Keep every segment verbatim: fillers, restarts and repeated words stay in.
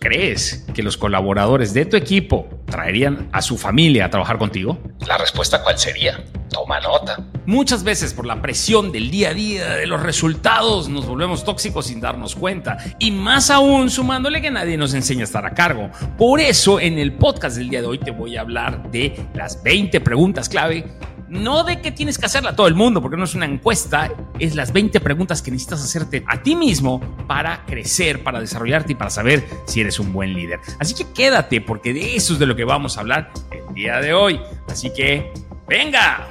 ¿Crees que los colaboradores de tu equipo traerían a su familia a trabajar contigo? La respuesta, ¿cuál sería? Toma nota. Muchas veces por la presión del día a día, de los resultados, nos volvemos tóxicos sin darnos cuenta. Y más aún sumándole que nadie nos enseña a estar a cargo. Por eso en el podcast del día de hoy te voy a hablar de las veinte preguntas clave. No de que tienes que hacerla a todo el mundo, porque no es una encuesta, es las veinte preguntas que necesitas hacerte a ti mismo para crecer, para desarrollarte y para saber si eres un buen líder. Así que quédate, porque de eso es de lo que vamos a hablar el día de hoy. Así que, ¡venga!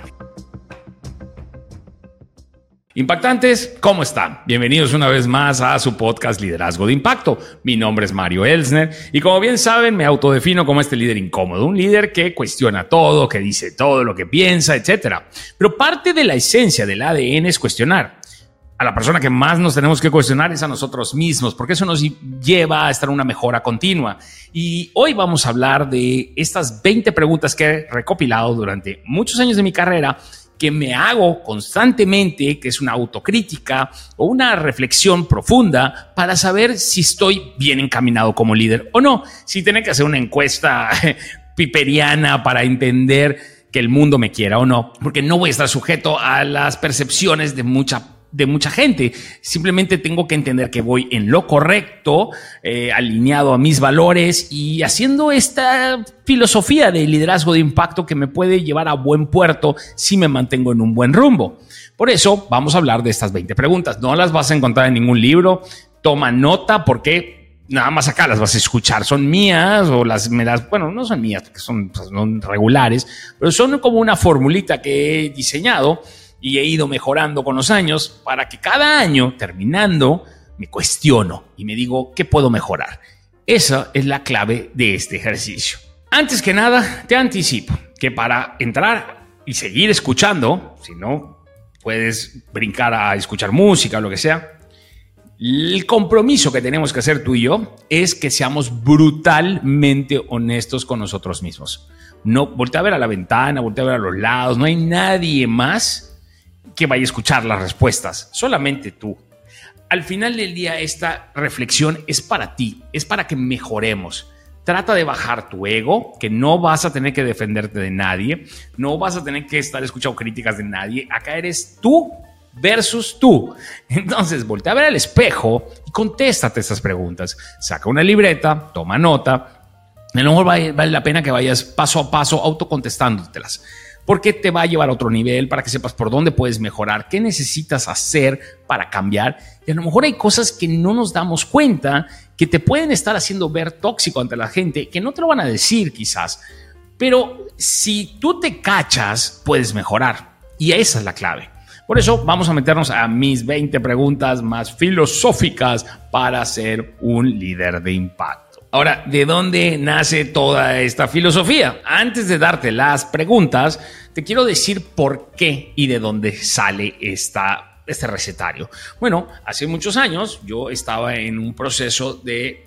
Impactantes, ¿cómo están? Bienvenidos una vez más a su podcast Liderazgo de Impacto. Mi nombre es Mario Elsner y como bien saben me autodefino como este líder incómodo, un líder que cuestiona todo, que dice todo lo que piensa, etcétera. Pero parte de la esencia del A D N es cuestionar. A la persona que más nos tenemos que cuestionar es a nosotros mismos, porque eso nos lleva a estar en una mejora continua. Y hoy vamos a hablar de estas veinte preguntas que he recopilado durante muchos años de mi carrera, que me hago constantemente, que es una autocrítica o una reflexión profunda para saber si estoy bien encaminado como líder o no. Si tengo que hacer una encuesta piperiana para entender que el mundo me quiera o no, porque no voy a estar sujeto a las percepciones de mucha de mucha gente. Simplemente tengo que entender que voy en lo correcto, eh, alineado a mis valores y haciendo esta filosofía de liderazgo de impacto que me puede llevar a buen puerto si me mantengo en un buen rumbo. Por eso vamos a hablar de estas veinte preguntas. No las vas a encontrar en ningún libro. Toma nota porque nada más acá las vas a escuchar. Son mías o las me las, bueno, no son mías porque son, son regulares, pero son como una formulita que he diseñado y he ido mejorando con los años para que cada año, terminando, me cuestiono y me digo, ¿qué puedo mejorar? Esa es la clave de este ejercicio. Antes que nada, te anticipo que para entrar y seguir escuchando, si no puedes brincar a escuchar música o lo que sea, el compromiso que tenemos que hacer tú y yo es que seamos brutalmente honestos con nosotros mismos. No, voltea a ver a la ventana, voltea a ver a los lados, no hay nadie más que vaya a escuchar las respuestas, solamente tú. Al final del día, esta reflexión es para ti, es para que mejoremos. Trata de bajar tu ego, que no vas a tener que defenderte de nadie, no vas a tener que estar escuchando críticas de nadie. Acá eres tú versus tú. Entonces, voltea a ver al espejo y contéstate estas preguntas. Saca una libreta, toma nota. A lo mejor vale, vale la pena que vayas paso a paso autocontestándotelas, porque te va a llevar a otro nivel para que sepas por dónde puedes mejorar, qué necesitas hacer para cambiar. Y a lo mejor hay cosas que no nos damos cuenta que te pueden estar haciendo ver tóxico ante la gente, que no te lo van a decir quizás, pero si tú te cachas, puedes mejorar. Y esa es la clave. Por eso vamos a meternos a mis veinte preguntas más filosóficas para ser un líder de impacto. Ahora, ¿de dónde nace toda esta filosofía? Antes de darte las preguntas, te quiero decir por qué y de dónde sale esta, este recetario. Bueno, hace muchos años yo estaba en un proceso de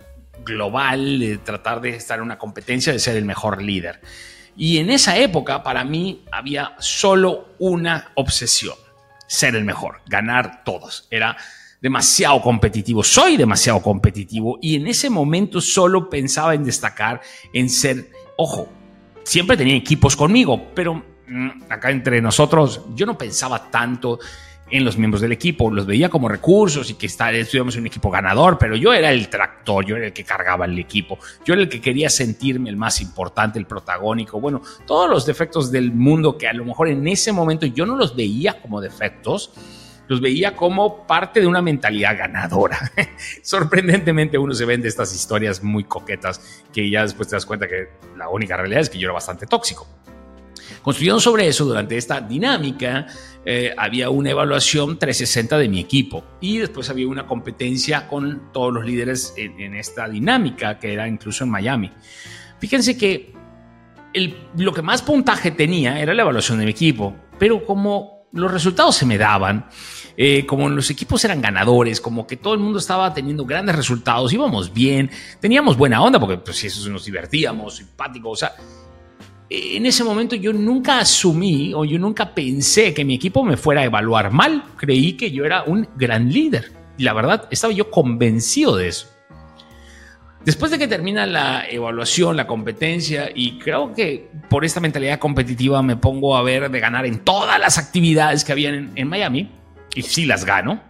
global, de tratar de estar en una competencia de ser el mejor líder. Y en esa época, para mí, había solo una obsesión: ser el mejor, ganar todos. Era demasiado competitivo, soy demasiado competitivo y en ese momento solo pensaba en destacar, en ser, ojo, siempre tenía equipos conmigo, pero mmm, acá entre nosotros yo no pensaba tanto en los miembros del equipo, los veía como recursos y que estuviéramos en un equipo ganador, pero yo era el tractor, yo era el que cargaba el equipo, yo era el que quería sentirme el más importante, el protagónico, bueno, todos los defectos del mundo que a lo mejor en ese momento yo no los veía como defectos, los veía como parte de una mentalidad ganadora. Sorprendentemente uno se vende estas historias muy coquetas que ya después te das cuenta que la única realidad es que yo era bastante tóxico. Construyendo sobre eso, durante esta dinámica eh, había una evaluación trescientos sesenta de mi equipo y después había una competencia con todos los líderes en, en esta dinámica que era incluso en Miami. Fíjense que el, lo que más puntaje tenía era la evaluación de mi equipo, pero como los resultados se me daban, eh, como los equipos eran ganadores, como que todo el mundo estaba teniendo grandes resultados, íbamos bien, teníamos buena onda porque pues eso nos divertíamos, simpáticos, o sea, en ese momento yo nunca asumí o yo nunca pensé que mi equipo me fuera a evaluar mal. Creí que yo era un gran líder y la verdad estaba yo convencido de eso. Después de que termina la evaluación, la competencia, y creo que por esta mentalidad competitiva me pongo a ver de ganar en todas las actividades que había en, en Miami, y sí las gano,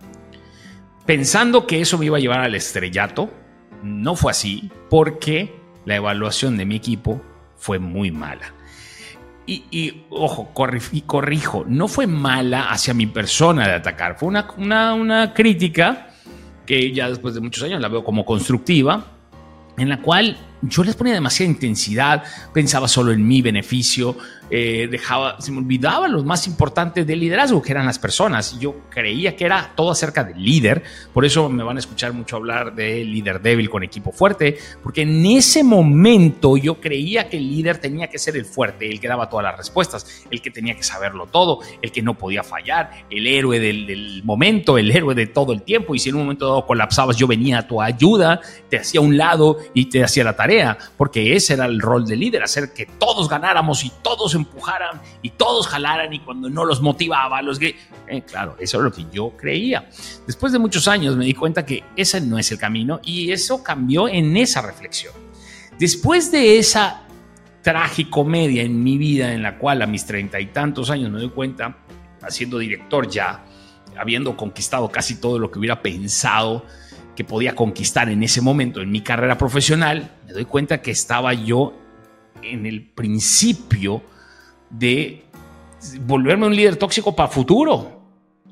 pensando que eso me iba a llevar al estrellato. No fue así, porque la evaluación de mi equipo fue muy mala. Y, y ojo, corri- corrijo, no fue mala hacia mi persona de atacar, fue una, una, una crítica que ya después de muchos años la veo como constructiva, en la cual yo les ponía demasiada intensidad, pensaba solo en mi beneficio, eh, dejaba, se me olvidaba lo más importante del liderazgo, que eran las personas. Yo creía que era todo acerca del líder, por eso me van a escuchar mucho hablar de líder débil con equipo fuerte, porque en ese momento yo creía que el líder tenía que ser el fuerte, el que daba todas las respuestas, el que tenía que saberlo todo, el que no podía fallar, el héroe del, del momento, el héroe de todo el tiempo, y si en un momento dado colapsabas, yo venía a tu ayuda, te hacía a un lado y te hacía la tarea, porque ese era el rol del líder, hacer que todos ganáramos y todos empujaran y todos jalaran, y cuando no los motivaba, los que eh, claro, eso es lo que yo creía. Después de muchos años me di cuenta que ese no es el camino, y eso cambió en esa reflexión. Después de esa tragicomedia en mi vida, en la cual a mis treinta y tantos años me doy cuenta, siendo director ya, habiendo conquistado casi todo lo que hubiera pensado que podía conquistar en ese momento en mi carrera profesional, me doy cuenta que estaba yo en el principio de volverme un líder tóxico para futuro,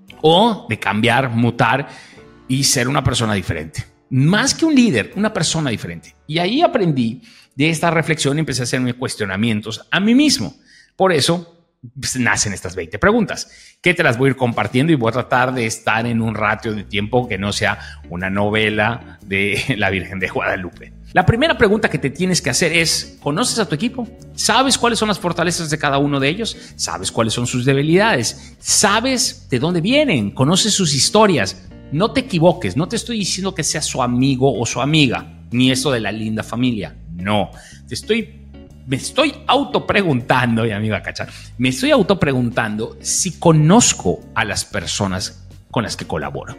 o de cambiar, mutar y ser una persona diferente. Más que un líder, una persona diferente. Y ahí aprendí de esta reflexión y empecé a hacerme cuestionamientos a mí mismo. Por eso pues, nacen estas veinte preguntas, que te las voy a ir compartiendo, y voy a tratar de estar en un ratio de tiempo que no sea una novela de la Virgen de Guadalupe. La primera pregunta que te tienes que hacer es: ¿conoces a tu equipo? ¿Sabes cuáles son las fortalezas de cada uno de ellos? ¿Sabes cuáles son sus debilidades? ¿Sabes de dónde vienen? ¿Conoces sus historias? No te equivoques, no te estoy diciendo que seas su amigo o su amiga, ni eso de la linda familia. No, te estoy Me estoy autopreguntando, y amigo a cachar, me estoy autopreguntando si conozco a las personas con las que colaboro.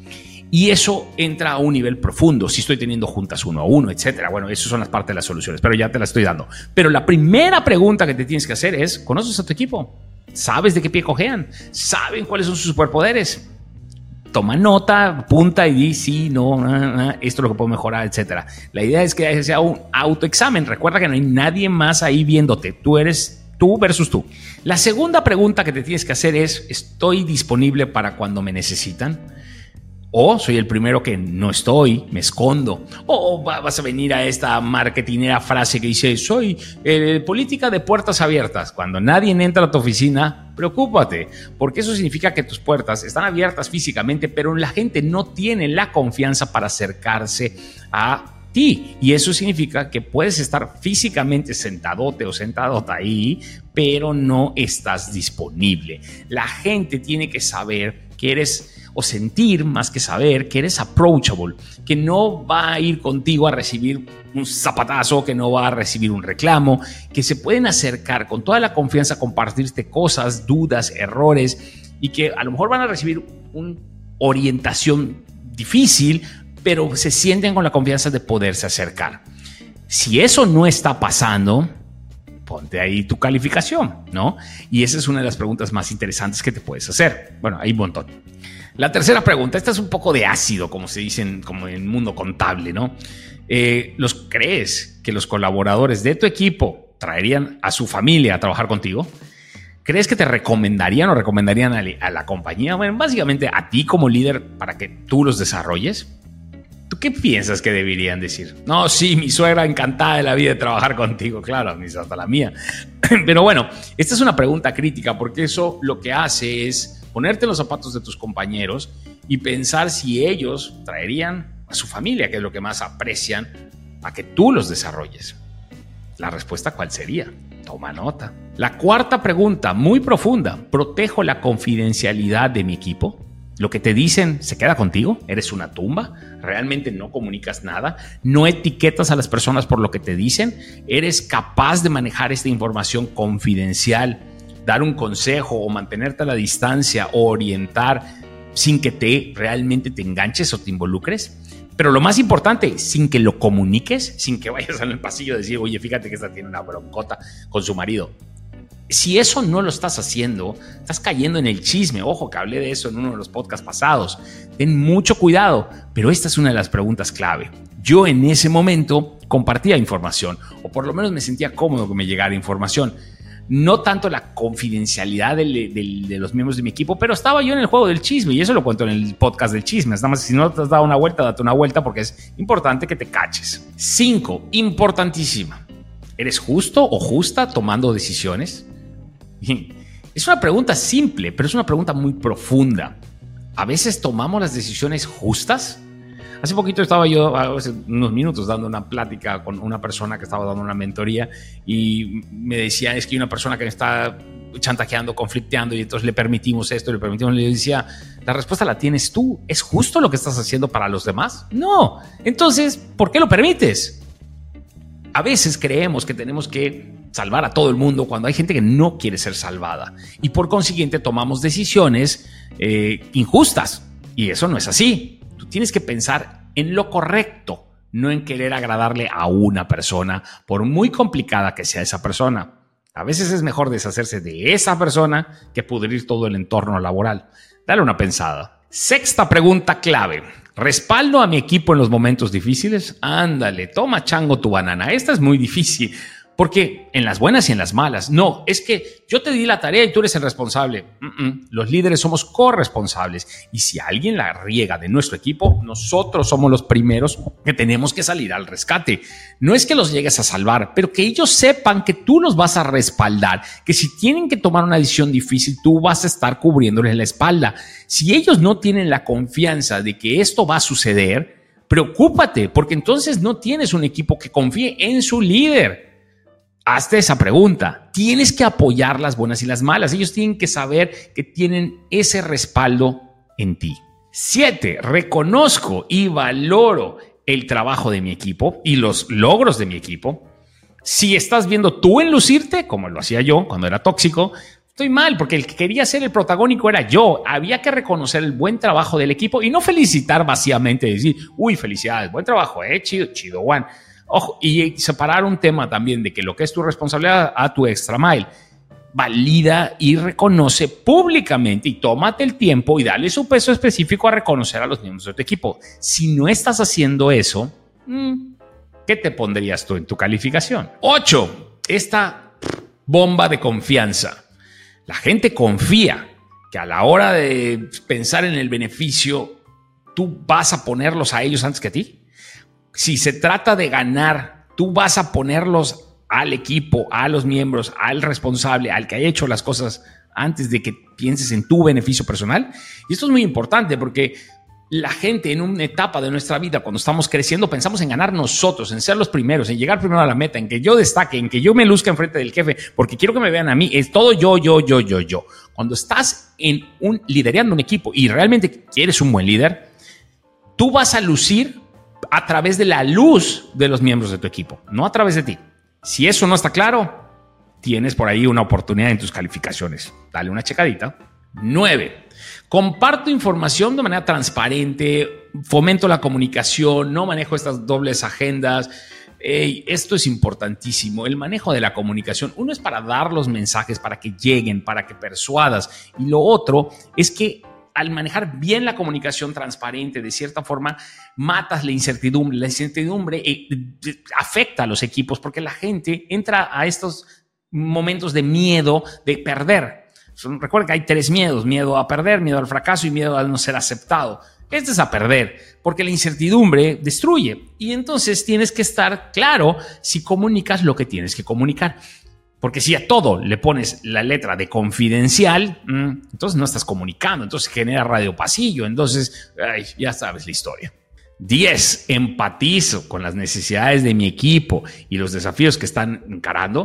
Y eso entra a un nivel profundo, si estoy teniendo juntas uno a uno, etcétera. Bueno, eso son las partes de las soluciones, pero ya te las estoy dando. Pero la primera pregunta que te tienes que hacer es: ¿conoces a tu equipo? ¿Sabes de qué pie cojean? ¿Saben cuáles son sus superpoderes? Toma nota, apunta y di sí, no, esto es lo que puedo mejorar, etcétera. La idea es que sea un autoexamen. Recuerda que no hay nadie más ahí viéndote. Tú eres tú versus tú. La segunda pregunta que te tienes que hacer es: ¿estoy disponible para cuando me necesitan? O soy el primero que no estoy, me escondo. O vas a venir a esta marketinera frase que dice: soy eh, política de puertas abiertas. Cuando nadie entra a tu oficina, preocúpate, porque eso significa que tus puertas están abiertas físicamente, pero la gente no tiene la confianza para acercarse a ti. Y eso significa que puedes estar físicamente sentadote o sentadota ahí, pero no estás disponible. La gente tiene que saber que eres, o sentir más que saber, que eres approachable, que no va a ir contigo a recibir un zapatazo, que no va a recibir un reclamo, que se pueden acercar con toda la confianza a compartirte cosas, dudas, errores, y que a lo mejor van a recibir una orientación difícil, pero se sienten con la confianza de poderse acercar. Si eso no está pasando, ponte ahí tu calificación, ¿no? Y esa es una de las preguntas más interesantes que te puedes hacer. Bueno, hay un montón. La tercera pregunta, esta es un poco de ácido, como se dice en, como en el mundo contable, ¿no? Eh, ¿los crees que los colaboradores de tu equipo traerían a su familia a trabajar contigo? ¿Crees que te recomendarían o recomendarían a, a la compañía? Bueno, básicamente a ti como líder para que tú los desarrolles. ¿Tú qué piensas que deberían decir? No, sí, mi suegra encantada de la vida de trabajar contigo. Claro, ni hasta la mía. Pero bueno, esta es una pregunta crítica, porque eso lo que hace es ponerte en los zapatos de tus compañeros y pensar si ellos traerían a su familia, que es lo que más aprecian, a que tú los desarrolles. La respuesta, ¿cuál sería? Toma nota. La cuarta pregunta, muy profunda: ¿protejo la confidencialidad de mi equipo? ¿Lo que te dicen se queda contigo? ¿Eres una tumba? ¿Realmente no comunicas nada? ¿No etiquetas a las personas por lo que te dicen? ¿Eres capaz de manejar esta información confidencial, dar un consejo o mantenerte a la distancia o orientar sin que te realmente te enganches o te involucres? Pero lo más importante, sin que lo comuniques, sin que vayas en el pasillo a decir, oye, fíjate que esta tiene una broncota con su marido. Si eso no lo estás haciendo, estás cayendo en el chisme. Ojo, que hablé de eso en uno de los podcasts pasados. Ten mucho cuidado, pero esta es una de las preguntas clave. Yo en ese momento compartía información, o por lo menos me sentía cómodo que me llegara información. No tanto la confidencialidad de, de, de los miembros de mi equipo, pero estaba yo en el juego del chisme, y eso lo cuento en el podcast del chisme. Nada más, si no te has dado una vuelta, date una vuelta, porque es importante que te caches. Cinco, importantísima. ¿Eres justo o justa tomando decisiones? Es una pregunta simple, pero es una pregunta muy profunda. ¿A veces tomamos las decisiones justas? Hace poquito estaba yo, hace unos minutos, dando una plática con una persona que estaba dando una mentoría y me decía, es que hay una persona que me está chantajeando, conflicteando, y entonces le permitimos esto, le permitimos. Le decía, la respuesta la tienes tú. ¿Es justo lo que estás haciendo para los demás? No. Entonces, ¿por qué lo permites? A veces creemos que tenemos que salvar a todo el mundo cuando hay gente que no quiere ser salvada, y por consiguiente tomamos decisiones eh, injustas, y eso no es así. Tú tienes que pensar en lo correcto, no en querer agradarle a una persona, por muy complicada que sea esa persona. A veces es mejor deshacerse de esa persona que pudrir todo el entorno laboral. Dale una pensada. Sexta pregunta clave. ¿Respaldo a mi equipo en los momentos difíciles? Ándale, toma chango tu banana. Esta es muy difícil, porque en las buenas y en las malas. No, es que yo te di la tarea y tú eres el responsable. Mm-mm. Los líderes somos corresponsables, y si alguien la riega de nuestro equipo, nosotros somos los primeros que tenemos que salir al rescate. No es que los llegues a salvar, pero que ellos sepan que tú los vas a respaldar, que si tienen que tomar una decisión difícil, tú vas a estar cubriéndoles la espalda. Si ellos no tienen la confianza de que esto va a suceder, preocúpate, porque entonces no tienes un equipo que confíe en su líder. Hazte esa pregunta. Tienes que apoyar las buenas y las malas. Ellos tienen que saber que tienen ese respaldo en ti. Siete, reconozco y valoro el trabajo de mi equipo y los logros de mi equipo. Si estás viendo tú enlucirte, como lo hacía yo cuando era tóxico, estoy mal, porque el que quería ser el protagónico era yo. Había que reconocer el buen trabajo del equipo y no felicitar vacíamente, decir, uy, felicidades, buen trabajo, eh, chido, chido, Juan. Ojo, y separar un tema también de que lo que es tu responsabilidad a tu extra mile. Valida y reconoce públicamente, y tómate el tiempo y dale su peso específico a reconocer a los miembros de tu equipo. Si no estás haciendo eso, ¿qué te pondrías tú en tu calificación? Ocho, esta bomba de confianza. La gente confía que a la hora de pensar en el beneficio, tú vas a ponerlos a ellos antes que a ti. Si se trata de ganar, tú vas a ponerlos al equipo, a los miembros, al responsable, al que haya hecho las cosas antes de que pienses en tu beneficio personal. Y esto es muy importante, porque la gente en una etapa de nuestra vida, cuando estamos creciendo, pensamos en ganar nosotros, en ser los primeros, en llegar primero a la meta, en que yo destaque, en que yo me luzca enfrente del jefe, porque quiero que me vean a mí. Es todo yo, yo, yo, yo, yo. Cuando estás en un, liderando un equipo y realmente quieres un buen líder, tú vas a lucir a través de la luz de los miembros de tu equipo, no a través de ti. Si eso no está claro, tienes por ahí una oportunidad en tus calificaciones. Dale una checadita. Nueve. Comparto información de manera transparente, fomento la comunicación, no manejo estas dobles agendas. Hey, esto es importantísimo, el manejo de la comunicación. Uno es para dar los mensajes, para que lleguen, para que persuadas. Y lo otro es que al manejar bien la comunicación transparente, de cierta forma, matas la incertidumbre. La incertidumbre eh, afecta a los equipos, porque la gente entra a estos momentos de miedo de perder. Recuerda que hay tres miedos: miedo a perder, miedo al fracaso y miedo a no ser aceptado. Este es a perder, porque la incertidumbre destruye. Y entonces tienes que estar claro si comunicas lo que tienes que comunicar. Porque si a todo le pones la letra de confidencial, entonces no estás comunicando, entonces genera radio pasillo, entonces ay, ya sabes la historia. diez. Empatizo con las necesidades de mi equipo y los desafíos que están encarando.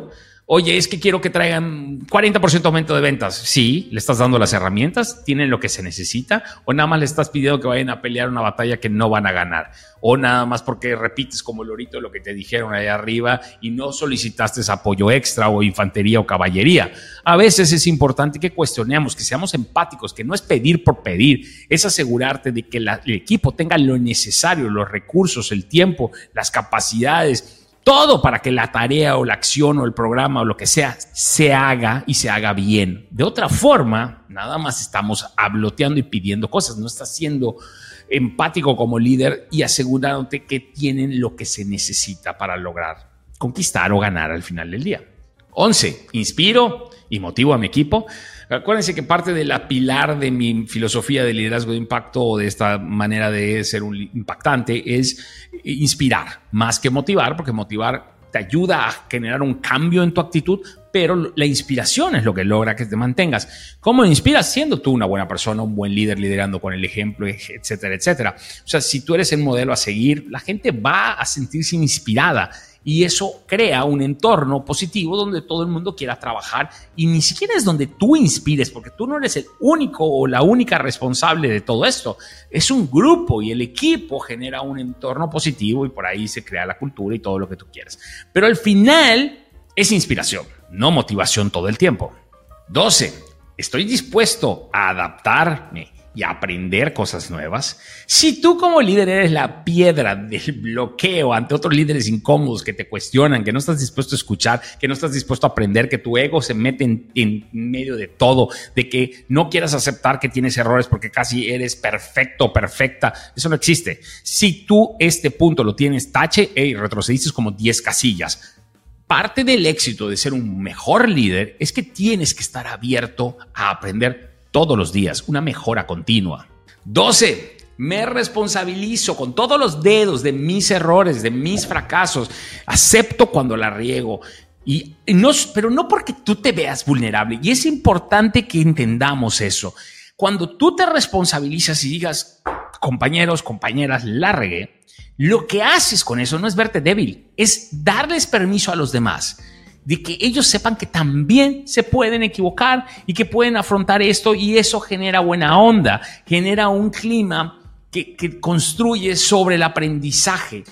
Oye, es que quiero que traigan cuarenta por ciento aumento de ventas. Sí, le estás dando las herramientas, tienen lo que se necesita, o nada más le estás pidiendo que vayan a pelear una batalla que no van a ganar, o nada más porque repites como lorito lo que te dijeron allá arriba y no solicitaste apoyo extra o infantería o caballería. A veces es importante que cuestionemos, que seamos empáticos, que no es pedir por pedir, es asegurarte de que la, el equipo tenga lo necesario, los recursos, el tiempo, las capacidades, todo para que la tarea o la acción o el programa o lo que sea se haga y se haga bien. De otra forma, nada más estamos habloteando y pidiendo cosas. No estás siendo empático como líder y asegurándote que tienen lo que se necesita para lograr conquistar o ganar al final del día. once. Inspiro y motivo a mi equipo. Acuérdense que parte de la pilar de mi filosofía de liderazgo de impacto o de esta manera de ser un impactante es inspirar más que motivar, porque motivar te ayuda a generar un cambio en tu actitud, pero la inspiración es lo que logra que te mantengas. ¿Cómo inspiras? Siendo tú una buena persona, un buen líder, liderando con el ejemplo, etcétera, etcétera. O sea, si tú eres el modelo a seguir, la gente va a sentirse inspirada. Y eso crea un entorno positivo donde todo el mundo quiera trabajar y ni siquiera es donde tú inspires, porque tú no eres el único o la única responsable de todo esto. Es un grupo y el equipo genera un entorno positivo y por ahí se crea la cultura y todo lo que tú quieras. Pero al final es inspiración, no motivación todo el tiempo. doce. Estoy dispuesto a adaptarme y aprender cosas nuevas. Si tú como líder eres la piedra del bloqueo ante otros líderes incómodos que te cuestionan, que no estás dispuesto a escuchar, que no estás dispuesto a aprender, que tu ego se mete en, en medio de todo, de que no quieras aceptar que tienes errores porque casi eres perfecto o perfecta, eso no existe. Si tú este punto lo tienes tache, hey, retrocediste como diez casillas. Parte del éxito de ser un mejor líder es que tienes que estar abierto a aprender todos los días, una mejora continua. doce. Me responsabilizo con todos los dedos de mis errores, de mis fracasos. Acepto cuando la riego. Y no, pero no porque tú te veas vulnerable. Y es importante que entendamos eso. Cuando tú te responsabilizas y digas, compañeros, compañeras, la regué, lo que haces con eso no es verte débil, es darles permiso a los demás de que ellos sepan que también se pueden equivocar y que pueden afrontar esto, y eso genera buena onda, genera un clima que, que construye sobre el aprendizaje.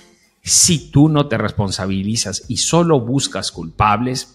Si tú no te responsabilizas y solo buscas culpables,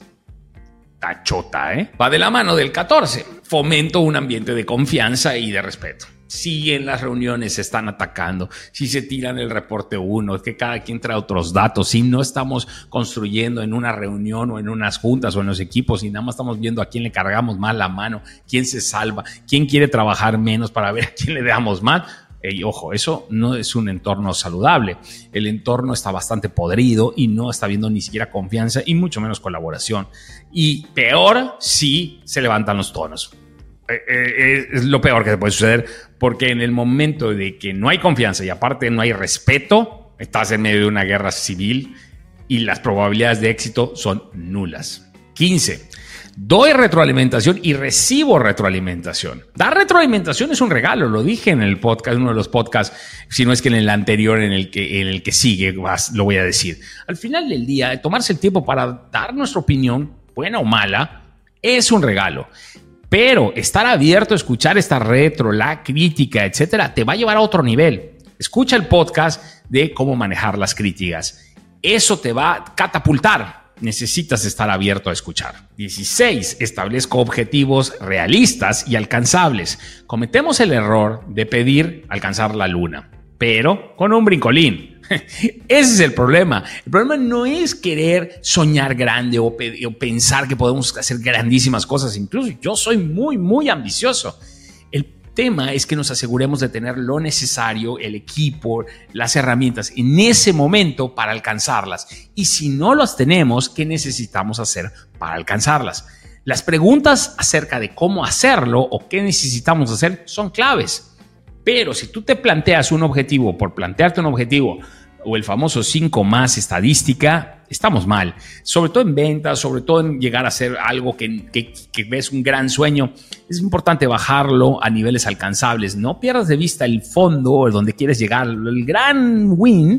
tachota, ¿eh? Va de la mano del catorce. Fomento un ambiente de confianza y de respeto. Si en las reuniones se están atacando, si se tiran el reporte uno, que cada quien trae otros datos, si no estamos construyendo en una reunión o en unas juntas o en los equipos y nada más estamos viendo a quién le cargamos más la mano, quién se salva, quién quiere trabajar menos para ver a quién le damos más. Hey, ojo, eso no es un entorno saludable. El entorno está bastante podrido y no está habiendo ni siquiera confianza y mucho menos colaboración. Y peor si se levantan los tonos. Eh, eh, es lo peor que te puede suceder, porque en el momento de que no hay confianza y aparte no hay respeto, estás en medio de una guerra civil y las probabilidades de éxito son nulas. quince. Doy retroalimentación y recibo retroalimentación. Dar retroalimentación es un regalo, lo dije en el podcast, uno de los podcasts, si no es que en el anterior, en el que, en el que sigue, más lo voy a decir. Al final del día, tomarse el tiempo para dar nuestra opinión, buena o mala, es un regalo. Pero estar abierto a escuchar esta retro, la crítica, etcétera, te va a llevar a otro nivel. Escucha el podcast de cómo manejar las críticas. Eso te va a catapultar. Necesitas estar abierto a escuchar. dieciséis. Establezco objetivos realistas y alcanzables. Cometemos el error de pedir alcanzar la luna, pero con un brincolín. Ese es el problema. El problema no es querer soñar grande o, pe- o pensar que podemos hacer grandísimas cosas. Incluso yo soy muy, muy ambicioso. El tema es que nos aseguremos de tener lo necesario, el equipo, las herramientas en ese momento para alcanzarlas. Y si no las tenemos, ¿qué necesitamos hacer para alcanzarlas? Las preguntas acerca de cómo hacerlo o qué necesitamos hacer son claves. Pero si tú te planteas un objetivo por plantearte un objetivo o el famoso cinco más estadística, estamos mal. Sobre todo en ventas, sobre todo en llegar a hacer algo que, que, que ves un gran sueño. Es importante bajarlo a niveles alcanzables. No pierdas de vista el fondo o donde quieres llegar, el gran win,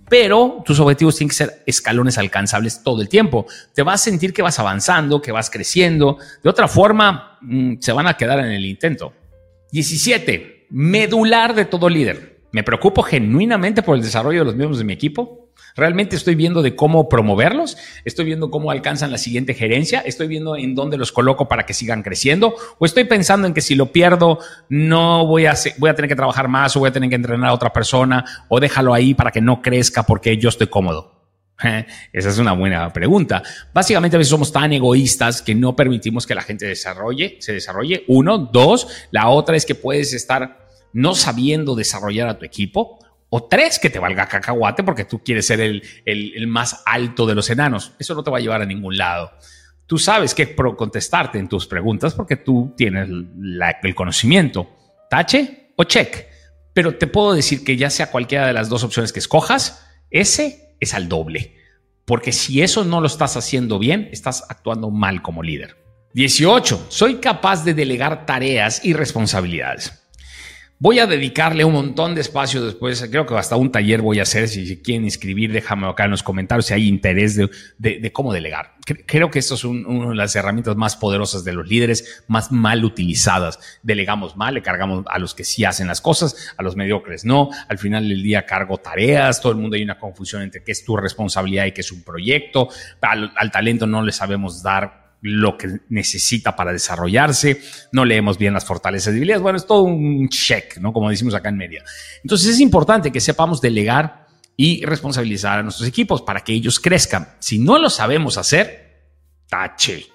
pero tus objetivos tienen que ser escalones alcanzables todo el tiempo. Te vas a sentir que vas avanzando, que vas creciendo. De otra forma, mmm, se van a quedar en el intento. diecisiete. Medular de todo líder. ¿Me preocupo genuinamente por el desarrollo de los miembros de mi equipo? ¿Realmente estoy viendo de cómo promoverlos? ¿Estoy viendo cómo alcanzan la siguiente gerencia? ¿Estoy viendo en dónde los coloco para que sigan creciendo? ¿O estoy pensando en que si lo pierdo no voy a, hacer, voy a tener que trabajar más o voy a tener que entrenar a otra persona o déjalo ahí para que no crezca porque yo estoy cómodo? ¿Eh? Esa es una buena pregunta. Básicamente a veces somos tan egoístas que no permitimos que la gente desarrolle, se desarrolle. Uno. Dos. La otra es que puedes estar no sabiendo desarrollar a tu equipo. O tres, que te valga cacahuate porque tú quieres ser el, el, el más alto de los enanos. Eso no te va a llevar a ningún lado. Tú sabes qué contestarte en tus preguntas porque tú tienes la, el conocimiento. ¿Tache o check? Pero te puedo decir que ya sea cualquiera de las dos opciones que escojas, ese es al doble. Porque si eso no lo estás haciendo bien, estás actuando mal como líder. dieciocho. Soy capaz de delegar tareas y responsabilidades. Voy a dedicarle un montón de espacio después. Creo que hasta un taller voy a hacer. Si quieren inscribir, déjame acá en los comentarios si hay interés de, de, de cómo delegar. Creo que esto es un, una de las herramientas más poderosas de los líderes, más mal utilizadas. Delegamos mal, le cargamos a los que sí hacen las cosas, a los mediocres no. Al final del día cargo tareas. Todo el mundo hay una confusión entre qué es tu responsabilidad y qué es un proyecto. Al, al talento no le sabemos dar lo que necesita para desarrollarse, no leemos bien las fortalezas y debilidades. Bueno, es todo un check, ¿no? Como decimos acá en media. Entonces es importante que sepamos delegar y responsabilizar a nuestros equipos para que ellos crezcan. Si no lo sabemos hacer, tache.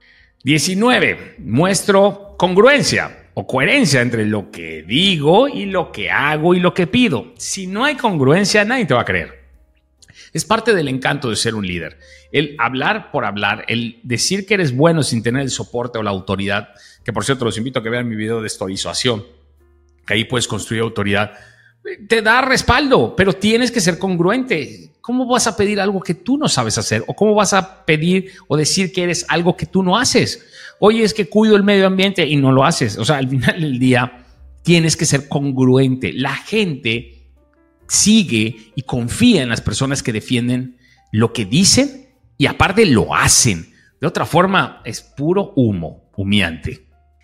diecinueve. Muestro congruencia o coherencia entre lo que digo y lo que hago y lo que pido. Si no hay congruencia, nadie te va a creer. Es parte del encanto de ser un líder. El hablar por hablar, el decir que eres bueno sin tener el soporte o la autoridad, que por cierto los invito a que vean mi video de estoización, que ahí puedes construir autoridad, te da respaldo, pero tienes que ser congruente. ¿Cómo vas a pedir algo que tú no sabes hacer? ¿O cómo vas a pedir o decir que eres algo que tú no haces? Oye, es que cuido el medio ambiente y no lo haces. O sea, al final del día tienes que ser congruente. La gente sigue y confía en las personas que defienden lo que dicen y aparte lo hacen. De otra forma, es puro humo, humeante.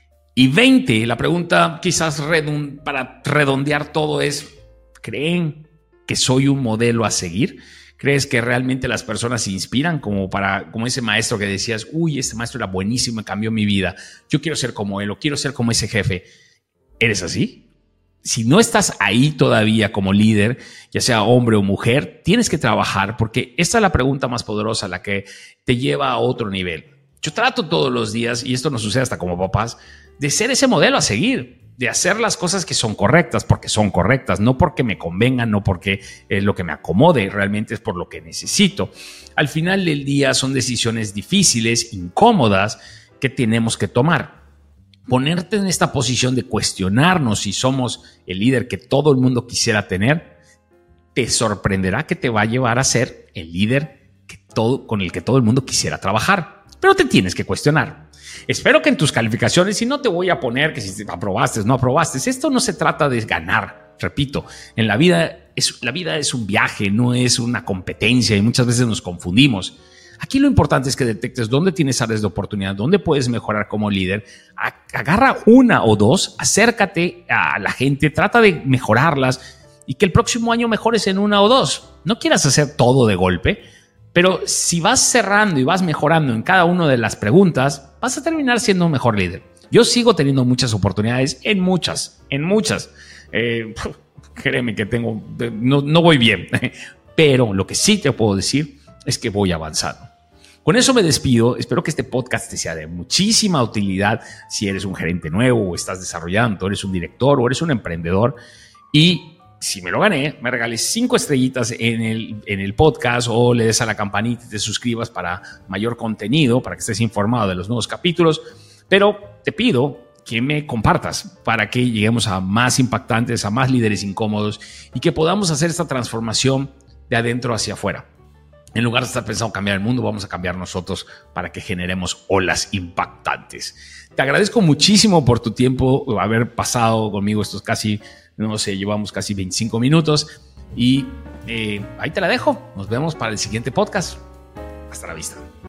Y veinte, la pregunta quizás redund- para redondear todo es, ¿creen que soy un modelo a seguir? ¿Crees que realmente las personas se inspiran como para, como ese maestro que decías, uy, este maestro era buenísimo, me cambió mi vida, yo quiero ser como él o quiero ser como ese jefe? ¿Eres así? Si no estás ahí todavía como líder, ya sea hombre o mujer, tienes que trabajar porque esta es la pregunta más poderosa, la que te lleva a otro nivel. Yo trato todos los días, y esto nos sucede hasta como papás, de ser ese modelo a seguir, de hacer las cosas que son correctas porque son correctas, no porque me convengan, no porque es lo que me acomode, realmente es por lo que necesito. Al final del día son decisiones difíciles, incómodas, que tenemos que tomar. Ponerte en esta posición de cuestionarnos si somos el líder que todo el mundo quisiera tener, te sorprenderá que te va a llevar a ser el líder que todo, con el que todo el mundo quisiera trabajar. Pero te tienes que cuestionar. Espero que en tus calificaciones, y no te voy a poner que si aprobaste o no aprobaste, esto no se trata de ganar. Repito, en la vida es, la vida es un viaje, no es una competencia y muchas veces nos confundimos. Aquí lo importante es que detectes dónde tienes áreas de oportunidad, dónde puedes mejorar como líder. Agarra una o dos, acércate a la gente, trata de mejorarlas y que el próximo año mejores en una o dos. No quieras hacer todo de golpe, pero si vas cerrando y vas mejorando en cada una de las preguntas, vas a terminar siendo un mejor líder. Yo sigo teniendo muchas oportunidades, en muchas, en muchas. Eh, créeme que tengo, no, no voy bien, pero lo que sí te puedo decir es que voy avanzando. Con eso me despido. Espero que este podcast te sea de muchísima utilidad si eres un gerente nuevo o estás desarrollando, eres un director o eres un emprendedor. Y si me lo gané, me regales cinco estrellitas en el, en el podcast o le des a la campanita y te suscribas para mayor contenido, para que estés informado de los nuevos capítulos. Pero te pido que me compartas para que lleguemos a más impactantes, a más líderes incómodos y que podamos hacer esta transformación de adentro hacia afuera. En lugar de estar pensando cambiar el mundo, vamos a cambiar nosotros para que generemos olas impactantes. Te agradezco muchísimo por tu tiempo, haber pasado conmigo estos casi, no sé, llevamos casi veinticinco minutos. Y eh, ahí te la dejo. Nos vemos para el siguiente podcast. Hasta la vista.